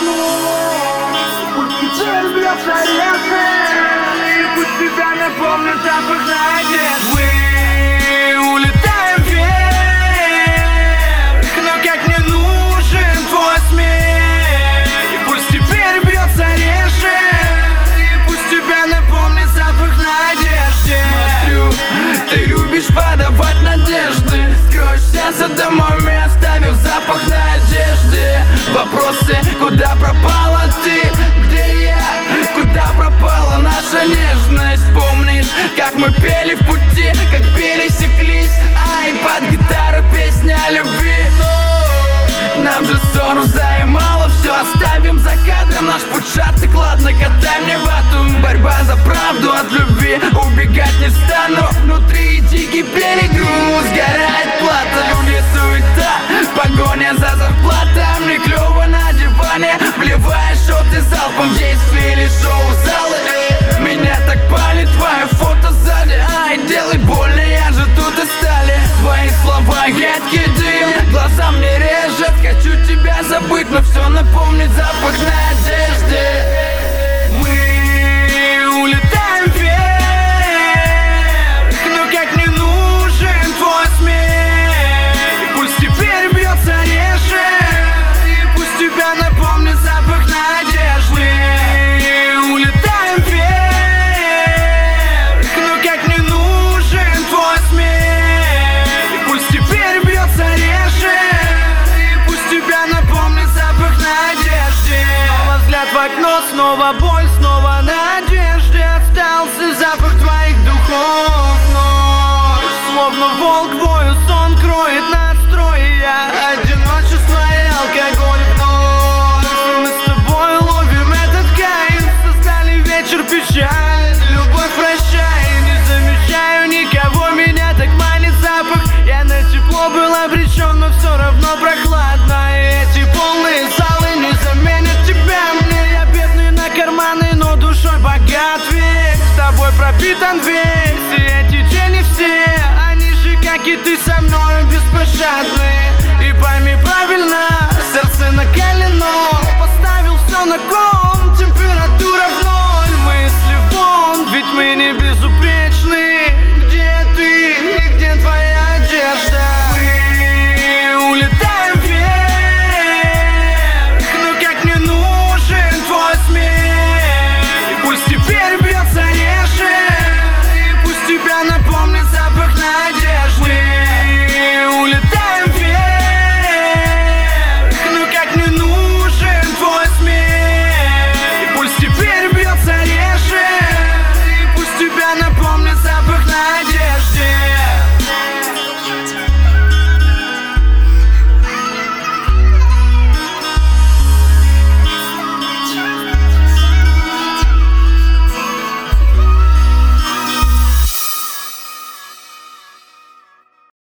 Теперь бьется сердце, и пусть тебя напомнит запах надежды. Мы улетаем вверх, но как мне нужен твой смех. И пусть теперь бьется реже, и пусть тебя напомнит запах надежды. Смотрю, ты любишь подавать надежды. Скроешься за домами, оставив запах надежды. Вопросы, куда пропала ты, где я, куда пропала наша нежность? Помнишь, как мы пели в пути, как пели, секлись, ай, под гитару песня о любви. Нам же ссору заимало, все оставим за кадром. Наш путь шаток, ладно, катай мне вату. Борьба за правду от любви, убегать не стану. Внутри дикий перегруз, сгорает плата. Люди суета, погоня за зарплатом. Не клёво на диване, вливаешь шоты залпом. Действие или шоу-залы. Меня так палит твое фото сзади. Ай, делай больно, я же тут и стали. Твои слова едкий дым, глаза мне режет. Хочу тебя забыть, но все напомнит запах надежды. Мы улетаем вверх, но как мне нужен твой смех. И пусть теперь бьется реже, и пусть тебя напомнит запах надежды. Мы улетаем вверх, но как мне нужен твой смех. И пусть теперь бьется реже, тебя напомнит запах надежды. Снова взгляд в окно, снова боль, снова надежды. Остался запах твоих духов. Ночь, словно волк вою, сон кроет настрой. Я одиночество и алкоголь вновь. Мы с тобой ловим этот кайф, создали вечер печаль. Любовь прощай, не замечаю никого, меня так манит запах. Я на тепло был обречен, но все равно прохладно. Эти полные залы не заменят тебя мне. Я бедный на карманы, но душой богат век. С тобой пропитан весь, и эти тени все, они же, как и ты, со мной беспощадны. И пойми правильно, сердце накалено. Поставил все на кон, температура в ноль. Мысли вон, ведь мы не без